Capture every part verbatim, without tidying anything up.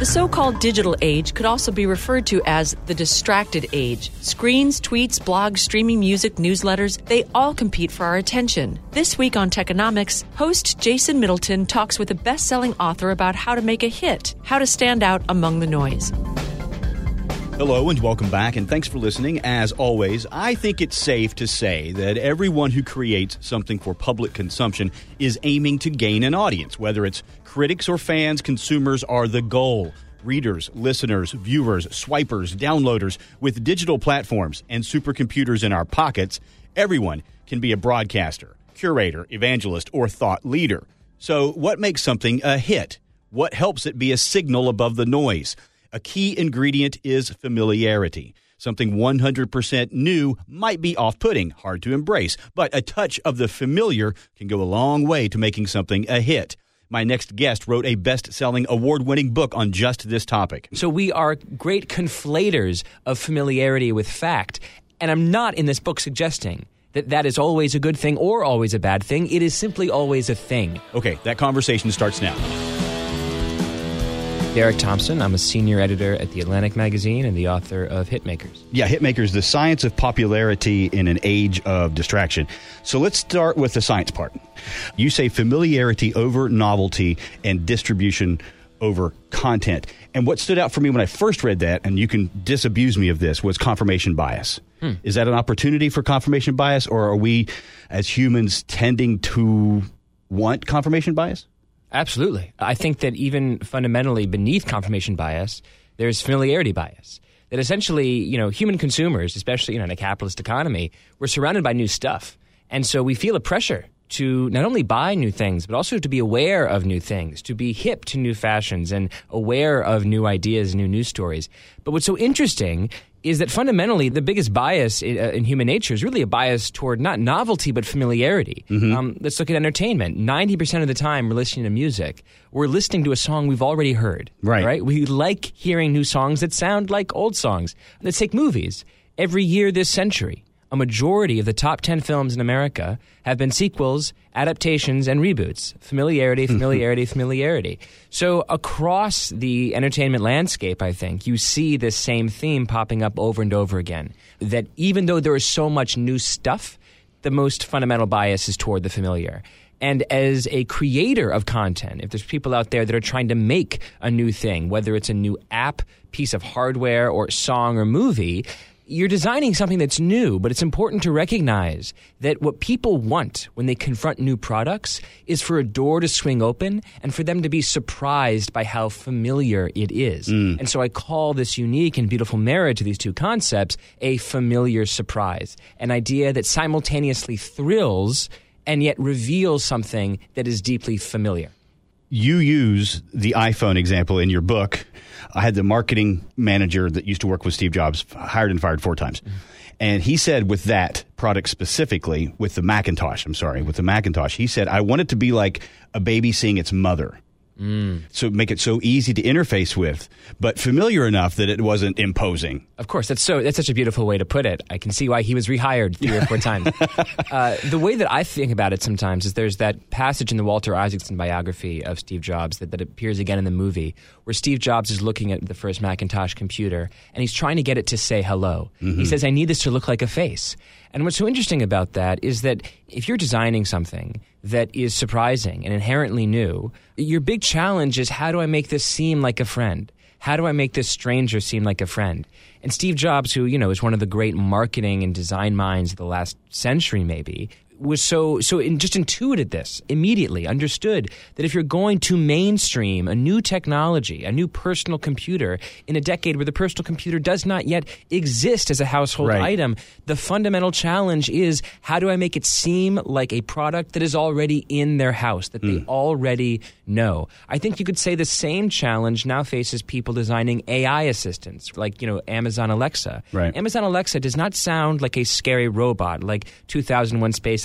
The so-called digital age could also be referred to as the distracted age. Screens, tweets, blogs, streaming music, newsletters, they all compete for our attention. This week on Techonomics, host Jason Middleton talks with a best-selling author about how to make a hit, how to stand out among the noise. Hello and welcome back, and thanks for listening. As always, I think it's safe to say that everyone who creates something for public consumption is aiming to gain an audience. Whether it's critics or fans, consumers are the goal. Readers, listeners, viewers, swipers, downloaders. With digital platforms and supercomputers in our pockets, everyone can be a broadcaster, curator, evangelist, or thought leader. So what makes something a hit? What helps it be a signal above the noise? A key ingredient is familiarity. Something one hundred percent new might be off-putting, hard to embrace, but a touch of the familiar can go a long way to making something a hit. My next guest wrote a best-selling, award-winning book on just this topic. So we are great conflators of familiarity with fact, and I'm not in this book suggesting that that is always a good thing or always a bad thing. It is simply always a thing. Okay, that conversation starts now. Derek Thompson. I'm a senior editor at The Atlantic magazine and the author of Hitmakers. Yeah, Hitmakers, the science of popularity in an age of distraction. So let's start with the science part. You say familiarity over novelty and distribution over content. And what stood out for me when I first read that, and you can disabuse me of this, was confirmation bias. Hmm. Is that an opportunity for confirmation bias, or are we, as humans, tending to want confirmation bias? Absolutely. I think that even fundamentally beneath confirmation bias, there's familiarity bias. That essentially, you know, human consumers, especially you know, in a capitalist economy, we're surrounded by new stuff. And so we feel a pressure to not only buy new things, but also to be aware of new things, to be hip to new fashions and aware of new ideas and new news stories. But what's so interesting is that fundamentally the biggest bias in, uh, in human nature is really a bias toward not novelty but familiarity. Mm-hmm. Um, let's look at entertainment. ninety percent of the time we're listening to music, we're listening to a song we've already heard. Right. Right? We like hearing new songs that sound like old songs. Let's take movies. Every year this century, a majority of the top ten films in America have been sequels, adaptations, and reboots. Familiarity, familiarity, familiarity. So across the entertainment landscape, I think, you see this same theme popping up over and over again. That even though there is so much new stuff, the most fundamental bias is toward the familiar. And as a creator of content, if there's people out there that are trying to make a new thing, whether it's a new app, piece of hardware, or song or movie, you're designing something that's new, but it's important to recognize that what people want when they confront new products is for a door to swing open and for them to be surprised by how familiar it is. Mm. And so I call this unique and beautiful marriage to these two concepts a familiar surprise, an idea that simultaneously thrills and yet reveals something that is deeply familiar. You use the iPhone example in your book. I had the marketing manager that used to work with Steve Jobs, hired and fired four times. Mm-hmm. And he said with that product specifically, with the Macintosh, I'm sorry, with the Macintosh, he said, I want it to be like a baby seeing its mother. Mm. So make it so easy to interface with, but familiar enough that it wasn't imposing. Of course, that's so that's such a beautiful way to put it. I can see why he was rehired three or four times. Uh, the way that I think about it sometimes is there's that passage in the Walter Isaacson biography of Steve Jobs that, that appears again in the movie where Steve Jobs is looking at the first Macintosh computer and he's trying to get it to say hello. Mm-hmm. He says, I need this to look like a face. And what's so interesting about that is that if you're designing something that is surprising and inherently new, your big challenge is how do I make this seem like a friend? How do I make this stranger seem like a friend? And Steve Jobs, who, you know, is one of the great marketing and design minds of the last century maybe, was so so in, just intuited this immediately, understood that if you're going to mainstream a new technology, a new personal computer in a decade where the personal computer does not yet exist as a household right. item, the fundamental challenge is how do I make it seem like a product that is already in their house, that mm. they already know. I think you could say the same challenge now faces people designing A I assistants, like, you know, Amazon Alexa. Right. Amazon Alexa does not sound like a scary robot like two thousand one Space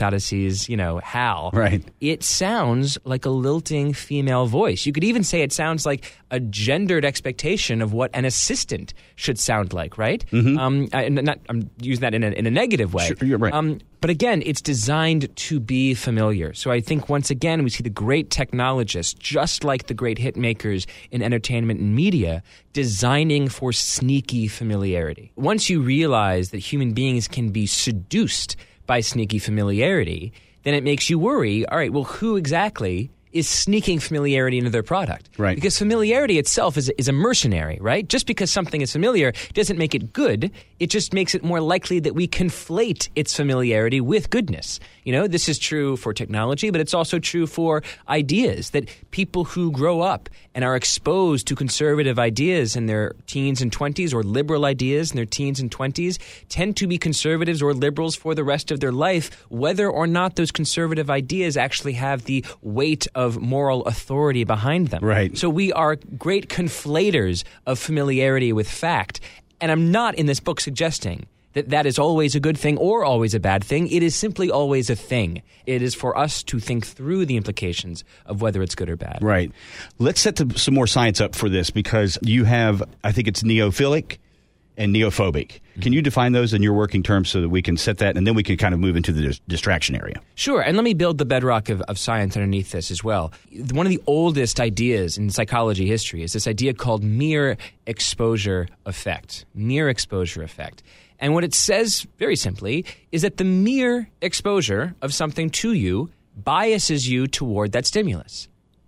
Odyssey's, you know, Hal. Right. It sounds like a lilting female voice. You could even say it sounds like a gendered expectation of what an assistant should sound like, right? Mm-hmm. Um, I, not, I'm using that in a, in a negative way. Sure, you're right. Um, but again, it's designed to be familiar. So I think once again, we see the great technologists, just like the great hit makers in entertainment and media, designing for sneaky familiarity. Once you realize that human beings can be seduced by sneaky familiarity, then it makes you worry, all right, well, who exactly is sneaking familiarity into their product? Right. Because familiarity itself is, is a mercenary, right? Just because something is familiar doesn't make it good. It just makes it more likely that we conflate its familiarity with goodness. You know, this is true for technology, but it's also true for ideas, that people who grow up and are exposed to conservative ideas in their teens and twenties, or liberal ideas in their teens and twenties, tend to be conservatives or liberals for the rest of their life, whether or not those conservative ideas actually have the weight of moral authority behind them. Right. So we are great conflators of familiarity with fact. And I'm not in this book suggesting that that is always a good thing or always a bad thing. It is simply always a thing. It is for us to think through the implications of whether it's good or bad. Right. Let's set the, some more science up for this, because you have, I think it's neophilic and neophobic. Mm-hmm. Can you define those in your working terms so that we can set that, and then we can kind of move into the dis- distraction area? Sure, and let me build the bedrock of, of science underneath this as well. One of the oldest ideas in psychology history is this idea called mere exposure effect. Mere exposure effect. And what it says, very simply, is that the mere exposure of something to you biases you toward that stimulus.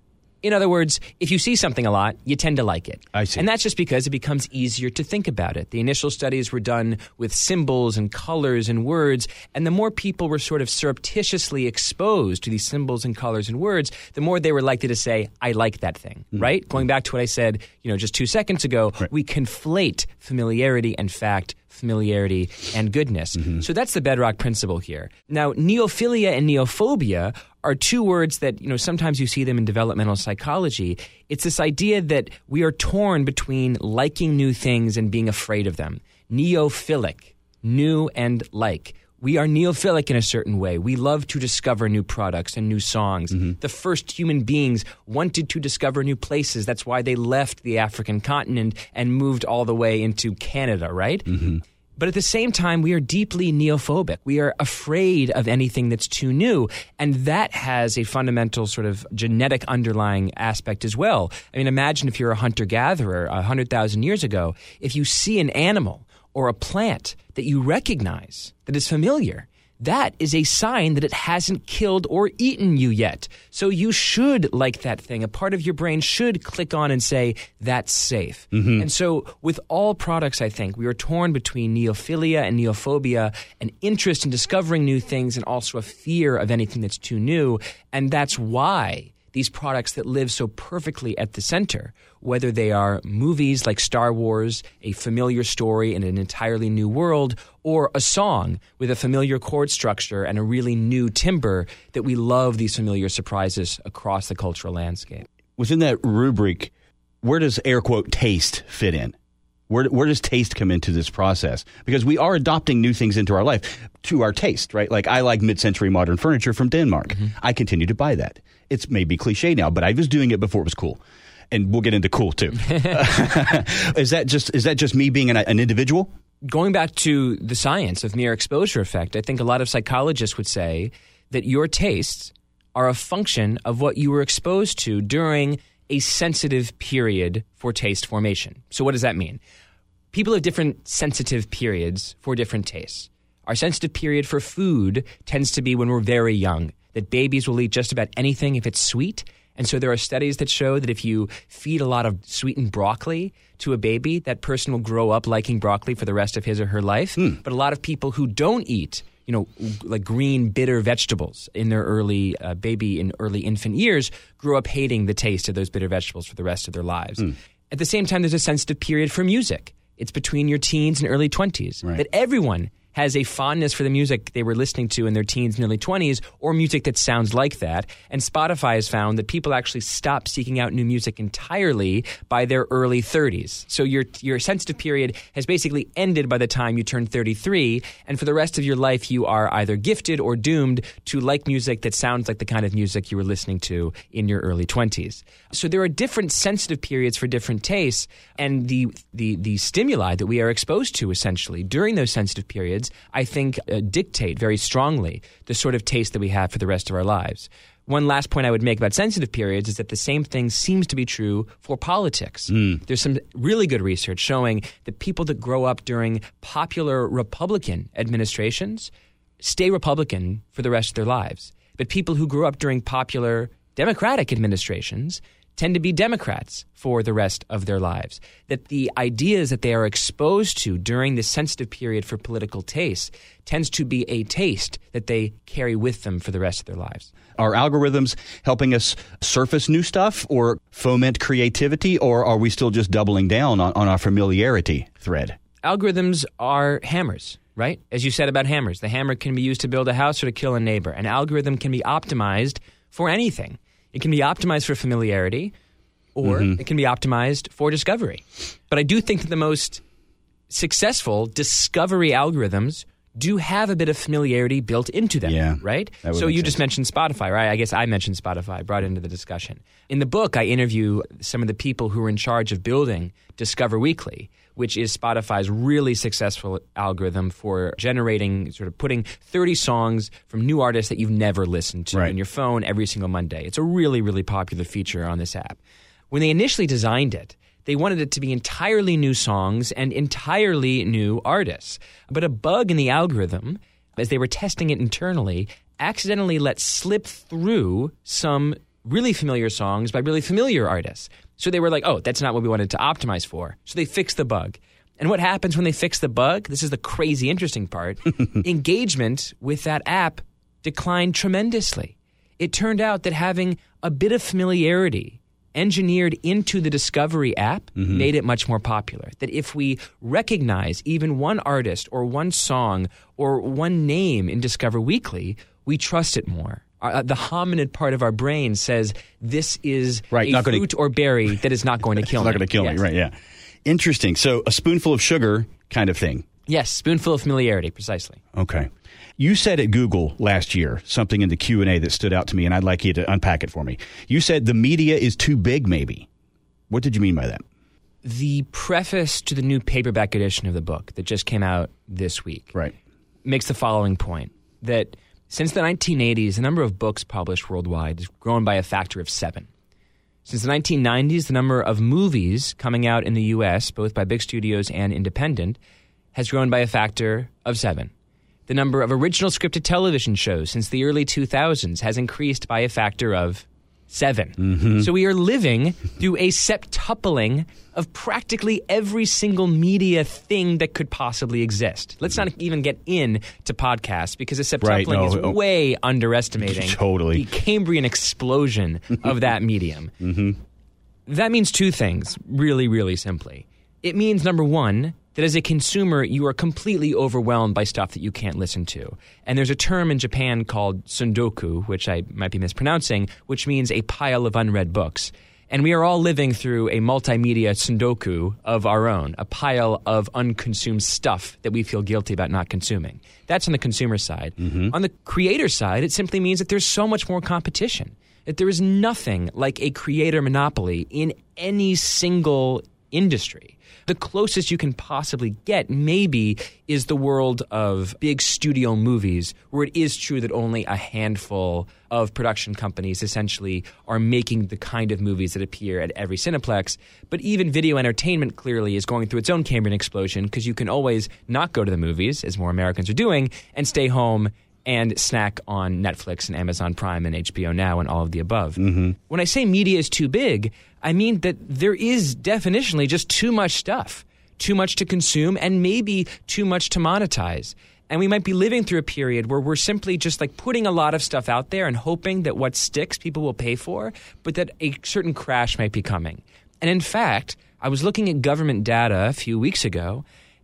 In other words, if you see something a lot, you tend to like it. I see. And that's just because it becomes easier to think about it. The initial studies were done with symbols and colors and words, and the more people were sort of surreptitiously exposed to these symbols and colors and words, the more they were likely to say, I like that thing, mm. right? Going back to what I said, you know, just two seconds ago, right. We conflate familiarity and fact, familiarity and goodness. Mm-hmm. So that's the bedrock principle here. Now, neophilia and neophobia are two words that, you know, sometimes you see them in developmental psychology. It's this idea that we are torn between liking new things and being afraid of them. Neophilic, new and like. We are neophilic in a certain way. We love to discover new products and new songs. Mm-hmm. The first human beings wanted to discover new places. That's why they left the African continent and moved all the way into Canada, right? Mm-hmm. But at the same time, we are deeply neophobic. We are afraid of anything that's too new. And that has a fundamental sort of genetic underlying aspect as well. I mean, imagine if you're a hunter-gatherer one hundred thousand years ago, if you see an animal or a plant that you recognize, that is familiar, that is a sign that it hasn't killed or eaten you yet. So you should like that thing. A part of your brain should click on and say, that's safe. Mm-hmm. And so with all products, I think, we are torn between neophilia and neophobia, an interest in discovering new things and also a fear of anything that's too new. And that's why these products that live so perfectly at the center, whether they are movies like Star Wars, a familiar story in an entirely new world, or a song with a familiar chord structure and a really new timbre, that we love these familiar surprises across the cultural landscape. Within that rubric, where does air quote taste fit in? Where, where does taste come into this process? Because we are adopting new things into our life to our taste, right? Like I like mid-century modern furniture from Denmark. Mm-hmm. I continue to buy that. It's maybe cliche now, but I was doing it before it was cool. And we'll get into cool too. is that just is that just me being an, an individual? Going back to the science of mere exposure effect, I think a lot of psychologists would say that your tastes are a function of what you were exposed to during a sensitive period for taste formation. So what does that mean? People have different sensitive periods for different tastes. Our sensitive period for food tends to be when we're very young, that babies will eat just about anything if it's sweet. And so there are studies that show that if you feed a lot of sweetened broccoli to a baby, that person will grow up liking broccoli for the rest of his or her life. Mm. But a lot of people who don't eat, you know, like green, bitter vegetables in their early uh, baby and early infant years, grew up hating the taste of those bitter vegetables for the rest of their lives. Mm. At the same time, there's a sensitive period for music. It's between your teens and early twenties. Right. That everyone has a fondness for the music they were listening to in their teens and early twenties, or music that sounds like that. And Spotify has found that people actually stop seeking out new music entirely by their early thirties. So your your sensitive period has basically ended by the time you turn thirty-three, and for the rest of your life you are either gifted or doomed to like music that sounds like the kind of music you were listening to in your early twenties. So there are different sensitive periods for different tastes, and the the the stimuli that we are exposed to essentially during those sensitive periods, I think, uh, dictate very strongly the sort of taste that we have for the rest of our lives. One last point I would make about sensitive periods is that the same thing seems to be true for politics. Mm. There's some really good research showing that people that grow up during popular Republican administrations stay Republican for the rest of their lives. But people who grew up during popular Democratic administrations tend to be Democrats for the rest of their lives. That the ideas that they are exposed to during this sensitive period for political taste tends to be a taste that they carry with them for the rest of their lives. Are algorithms helping us surface new stuff or foment creativity, or are we still just doubling down on, on our familiarity thread? Algorithms are hammers, right? As you said about hammers, the hammer can be used to build a house or to kill a neighbor. An algorithm can be optimized for anything. It can be optimized for familiarity, or mm-hmm. it can be optimized for discovery. But I do think that the most successful discovery algorithms do have a bit of familiarity built into them, yeah, right? So you sense. just mentioned Spotify, right? I guess I mentioned Spotify, brought into the discussion. In the book, I interview some of the people who are in charge of building Discover Weekly, which is Spotify's really successful algorithm for generating, sort of putting thirty songs from new artists that you've never listened to right. in your phone every single Monday. It's a really, really popular feature on this app. When they initially designed it, they wanted it to be entirely new songs and entirely new artists. But a bug in the algorithm, as they were testing it internally, accidentally let slip through some really familiar songs by really familiar artists. So they were like, oh, that's not what we wanted to optimize for. So they fixed the bug. And what happens when they fix the bug? This is the crazy interesting part. Engagement with that app declined tremendously. It turned out that having a bit of familiarity engineered into the Discovery app mm-hmm. made it much more popular. That if we recognize even one artist or one song or one name in Discover Weekly, we trust it more. Uh, the hominid part of our brain says this is right, a not fruit gonna, or berry that is not going to kill it's me. Not going to kill yes. me, right, yeah. Interesting. So a spoonful of sugar kind of thing. Yes, spoonful of familiarity, precisely. Okay. You said at Google last year something in the Q and A that stood out to me, and I'd like you to unpack it for me. You said the media is too big, maybe. What did you mean by that? The preface to the new paperback edition of the book that just came out this week right. makes the following point, that since the nineteen eighties, the number of books published worldwide has grown by a factor of seven. Since the nineteen nineties, the number of movies coming out in the U S, both by big studios and independent, has grown by a factor of seven. The number of original scripted television shows since the early two thousands has increased by a factor of seven. Mm-hmm. So we are living through a septupling of practically every single media thing that could possibly exist. Let's not even get into podcasts, because a septupling right, no, is oh, way underestimating totally. the Cambrian explosion of that medium. Mm-hmm. That means two things, really, really simply. It means, number one, that as a consumer, you are completely overwhelmed by stuff that you can't listen to. And there's a term in Japan called sundoku, which I might be mispronouncing, which means a pile of unread books. And we are all living through a multimedia sundoku of our own, a pile of unconsumed stuff that we feel guilty about not consuming. That's on the consumer side. Mm-hmm. On the creator side, it simply means that there's so much more competition, that there is nothing like a creator monopoly in any single industry. The closest you can possibly get, maybe, is the world of big studio movies, where it is true that only a handful of production companies essentially are making the kind of movies that appear at every Cineplex. But even video entertainment clearly is going through its own Cambrian explosion, because you can always not go to the movies, as more Americans are doing, and stay home and snack on Netflix and Amazon Prime and H B O Now and all of the above. Mm-hmm. When I say media is too big, I mean that there is definitionally just too much stuff, too much to consume, and maybe too much to monetize. And we might be living through a period where we're simply just like putting a lot of stuff out there and hoping that what sticks people will pay for, but that a certain crash might be coming. And in fact, I was looking at government data a few weeks ago,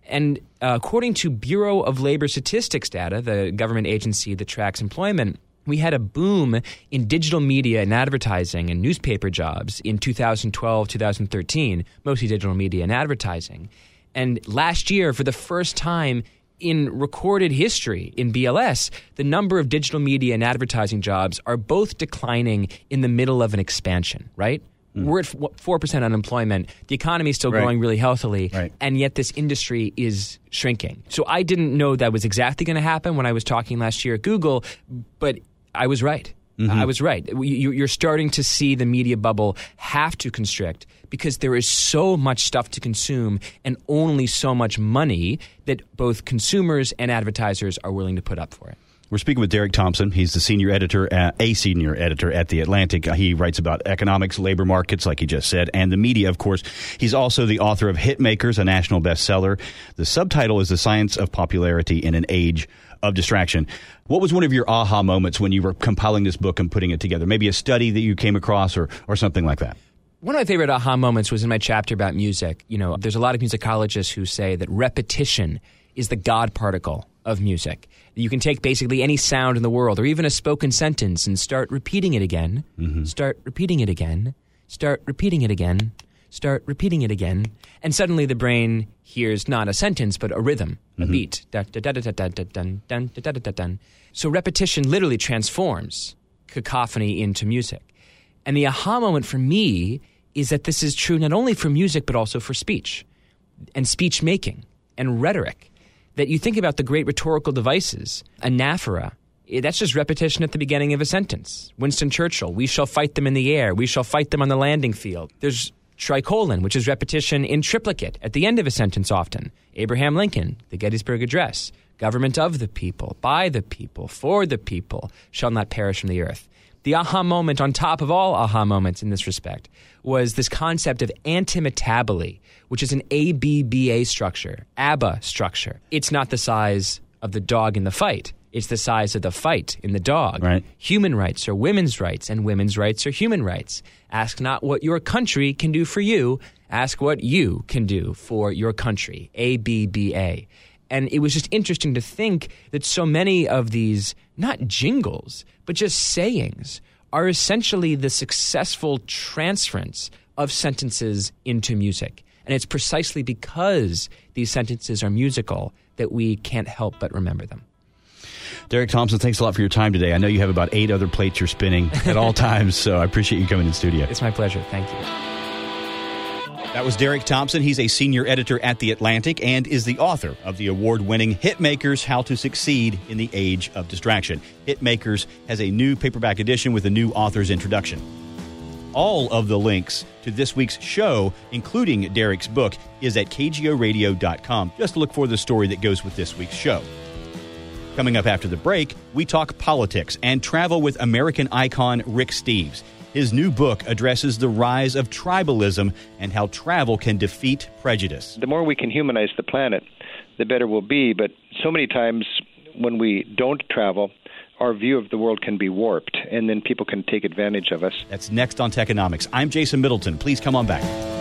And uh, according to Bureau of Labor Statistics data, the government agency that tracks employment, we had a boom in digital media and advertising and newspaper jobs in two thousand twelve, two thousand thirteen, mostly digital media and advertising. And last year, for the first time in recorded history in B L S, the number of digital media and advertising jobs are both declining in the middle of an expansion, right? Mm. We're at four percent unemployment. The economy is still right. growing really healthily, right. and yet this industry is shrinking. So I didn't know that was exactly going to happen when I was talking last year at Google, but I was right. Mm-hmm. I was right. You, you're starting to see the media bubble have to constrict because there is so much stuff to consume and only so much money that both consumers and advertisers are willing to put up for it. We're speaking with Derek Thompson. He's the senior editor, at, a senior editor at The Atlantic. He writes about economics, labor markets, like he just said, and the media, of course. He's also the author of Hitmakers, a national bestseller. The subtitle is The Science of Popularity in an Age of Distraction. What was one of your aha moments when you were compiling this book and putting it together? Maybe a study that you came across or, or something like that? One of my favorite aha moments was in my chapter about music. You know, there's a lot of musicologists who say that repetition is the God particle of music. You can take basically any sound in the world or even a spoken sentence and start repeating it again, mm-hmm. start repeating it again, start repeating it again, start repeating it again, and suddenly the brain hears not a sentence but a rhythm, a mm-hmm. beat. So repetition literally transforms cacophony into music. And the aha moment for me is that this is true not only for music but also for speech and speech making and rhetoric. That you think about the great rhetorical devices, anaphora, that's just repetition at the beginning of a sentence. Winston Churchill, we shall fight them in the air, we shall fight them on the landing field. There's tricolon, which is repetition in triplicate at the end of a sentence often. Abraham Lincoln, the Gettysburg Address, government of the people, by the people, for the people, shall not perish from the earth. The aha moment on top of all aha moments in this respect was this concept of antimetaboly, which is an A B B A structure, A B B A structure. It's not the size of the dog in the fight. It's the size of the fight in the dog. Right. Human rights are women's rights, and women's rights are human rights. Ask not what your country can do for you. Ask what you can do for your country. A B B A. And it was just interesting to think that so many of these, not jingles, but just sayings, are essentially the successful transference of sentences into music. And it's precisely because these sentences are musical that we can't help but remember them. Derek Thompson, thanks a lot for your time today. I know you have about eight other plates you're spinning at all times, so I appreciate you coming in studio. It's my pleasure. Thank you. That was Derek Thompson. He's a senior editor at The Atlantic and is the author of the award-winning Hitmakers, How to Succeed in the Age of Distraction. Hitmakers has a new paperback edition with a new author's introduction. All of the links to this week's show, including Derek's book, is at k g o radio dot com. Just look for the story that goes with this week's show. Coming up after the break, we talk politics and travel with American icon Rick Steves. His new book addresses the rise of tribalism and how travel can defeat prejudice. The more we can humanize the planet, the better we'll be. But so many times when we don't travel, our view of the world can be warped, and then people can take advantage of us. That's next on Techonomics. I'm Jason Middleton. Please come on back.